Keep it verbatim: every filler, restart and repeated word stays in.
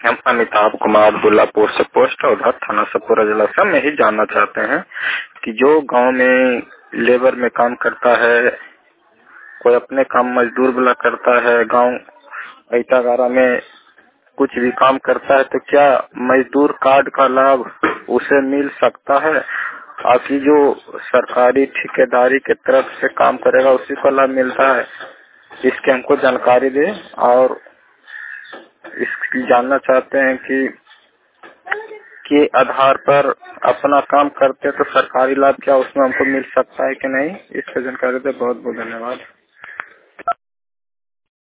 हम अमिताभ कुमार दुल्लापुर से पोस्ट उधर थाना सतपुरा जिला से हम यही जानना चाहते हैं कि जो गांव में लेबर में काम करता है, कोई अपने काम मजदूर वाला करता है, गांव ऐतागारा में कुछ भी काम करता है, तो क्या मजदूर कार्ड का लाभ उसे मिल सकता है? आपकी जो सरकारी ठेकेदारी के तरफ से काम करेगा उसी को लाभ मिलता है? इसकी हमको जानकारी दे और इसकी जानना चाहते हैं कि के आधार पर अपना काम करते तो सरकारी लाभ क्या उसमें हमको मिल सकता है कि नहीं, इसका जानकारी दे। बहुत बहुत धन्यवाद।